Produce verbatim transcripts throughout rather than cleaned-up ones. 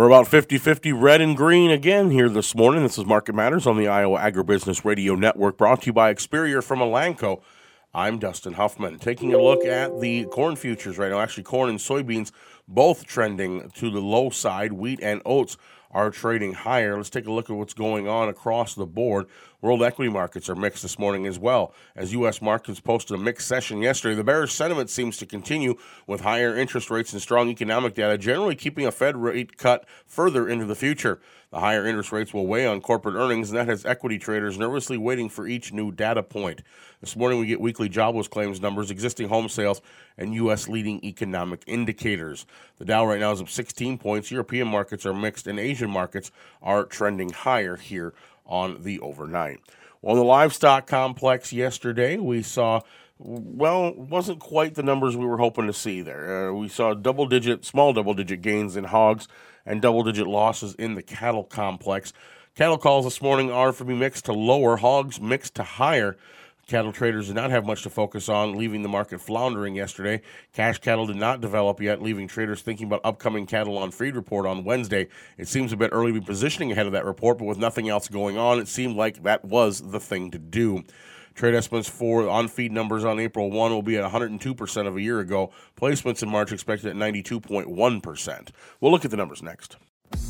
We're about fifty-fifty red and green again here this morning. This is Market Matters on the Iowa Agribusiness Radio Network, brought to you by Experior from Elanco. I'm Dustin Huffman. Taking a look at the corn futures right now. Actually, corn and soybeans both trending to the low side. Wheat and oats are trading higher. Let's take a look at what's going on across the board. World equity markets are mixed this morning as well. As U S markets posted a mixed session yesterday, the bearish sentiment seems to continue with higher interest rates and strong economic data, generally keeping a Fed rate cut further into the future. The higher interest rates will weigh on corporate earnings, and that has equity traders nervously waiting for each new data point. This morning, we get weekly jobless claims numbers, existing home sales, and U S leading economic indicators. The Dow right now is up sixteen points. European markets are mixed, and Asian markets are trending higher here on the overnight. Well, in the livestock complex yesterday, we saw, well, wasn't quite the numbers we were hoping to see there. Uh, we saw double-digit, small double-digit gains in hogs and double-digit losses in the cattle complex. Cattle calls this morning are for me mixed to lower, hogs mixed to higher. Cattle traders did not have much to focus on, leaving the market floundering yesterday. Cash cattle did not develop yet, leaving traders thinking about upcoming cattle on feed report on Wednesday. It seems a bit early to be positioning ahead of that report, but with nothing else going on, it seemed like that was the thing to do. Trade estimates for on-feed numbers on April first will be at one hundred two percent of a year ago. Placements in March expected at ninety-two point one percent. We'll look at the numbers next.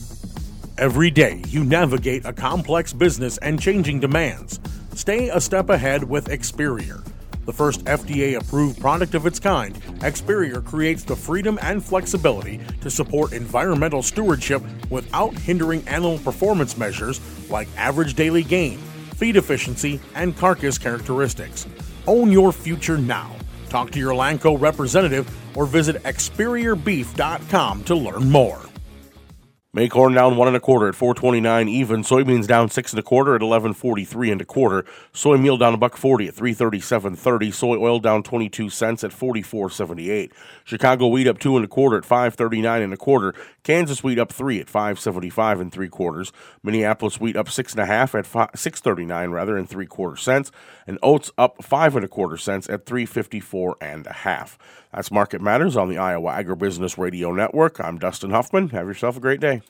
Every day, you navigate a complex business and changing demands. Stay a step ahead with Experior. The first F D A-approved product of its kind, Experior creates the freedom and flexibility to support environmental stewardship without hindering animal performance measures like average daily gain, feed efficiency, and carcass characteristics. Own your future now. Talk to your Elanco representative or visit experior beef dot com to learn more. May corn down one and a quarter at four twenty-nine even. Soybeans down six and a quarter at eleven forty-three and a quarter. Soy meal down a buck forty at three thirty-seven thirty. Soy oil down twenty-two cents at forty-four seventy-eight. Chicago wheat up two and a quarter at five thirty-nine and a quarter. Kansas wheat up three at five seventy-five and three quarters. Minneapolis wheat up six and a half at five, six thirty-nine rather and three quarter cents. And oats up five and a quarter cents at three fifty-four and a half. That's Market Matters on the Iowa Agribusiness Radio Network. I'm Dustin Huffman. Have yourself a great day.